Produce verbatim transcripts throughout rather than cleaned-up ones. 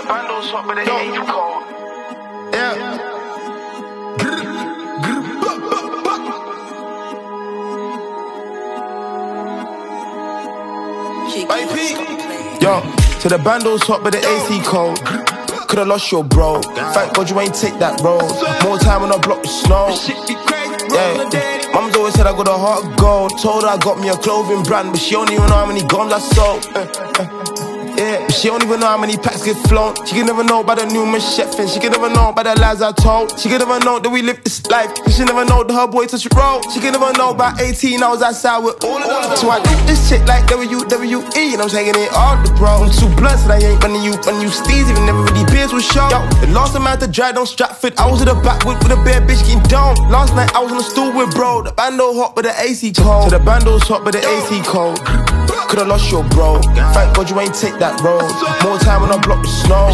bando's hot, but it ain't you cold. Yeah. Yo, to the bando's hot, but the A C cold. Could've lost your bro. Thank God you ain't take that road. More time when I block the snow. Yeah, Mum's always said I got a heart of gold. Told her I got me a clothing brand, but she don't even know how many guns I sold. Yeah, but she don't even know how many packs get flown. She can never know about the new machete. She can never know about the lies I told. She can never know that we live this life. She never know that her boy touch the road. She can never know about eighteen, I was outside with all of them. So I do this shit like W W E, and I'm taking it all the bro. I'm too blunt, so I ain't running you, running you steez. Even never really beers was show. Yo, the last time I had to drive on Stratford, I was in the back with, with a bad bitch getting down. Last night I was on the stool with bro. The bando hot, but the A C cold. So the bando's hot, but the A C cold. Could've lost your bro. Thank God you ain't take that road. More time when I block the snow.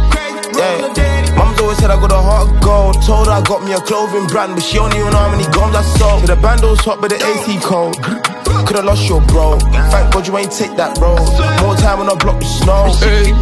Yeah, Mum's always said I got a heart of gold. Told her I got me a clothing brand, but she don't even know how many guns I sold. So the bando's hot, but the A C cold. Could've lost your bro. Thank God you ain't take that road. More time when I block the snow.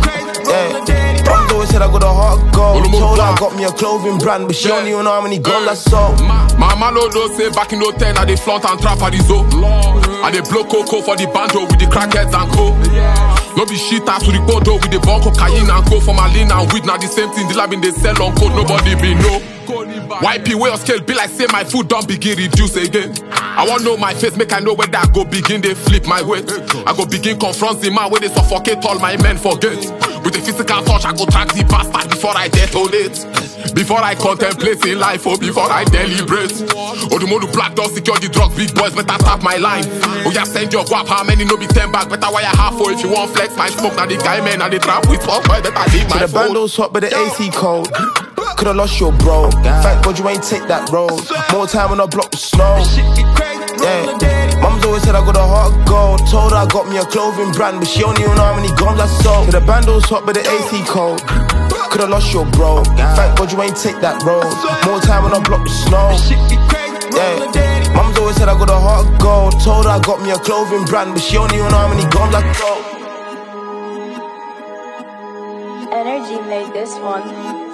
Yeah, Mum's always said I got a heart of gold. Told her I got me a clothing brand, but she don't even know how many guns I sold. My man no know say back in the ten I dey flaunt and trap at the zoo. I dey blow cocoa for the banjo with the crackheads and co. No be shit ass to the bodo with the bon cocaine and co. For my lean and weed, now the same thing the lab in they sell on code, nobody be know. Y P way of scale be like say my food don't begin reduce again. I want know my face, make I know whether I go begin they flip my weight. I go begin confront the man where they suffocate all my men forget. With a physical touch I go track the bastard before I detonate. Before I contemplate in life, oh, before I deliberate. Oh, the more black doors secure the drugs, big boys better tap my line. Oh, yeah, send your guap, how many no be ten back, better wire half for if you want flex my smoke. Now the guy man and the trap with fuck, better leave my phone. The bando's hot, but the A C cold. Could've lost your bro. Thank God you ain't take that road. More time when I block the snow. Yeah, Mum's always said I got a heart of gold. Told her I got me a clothing brand, but she don't even know how many guns I sold. So the bando's hot, but the A C cold. Could've lost your bro. Thank God you ain't take that road. More time when I block the snow. Yeah, Mum's always said I got a heart of gold. Told her I got me a clothing brand, but she don't even know how many guns I sold. Energy made this one.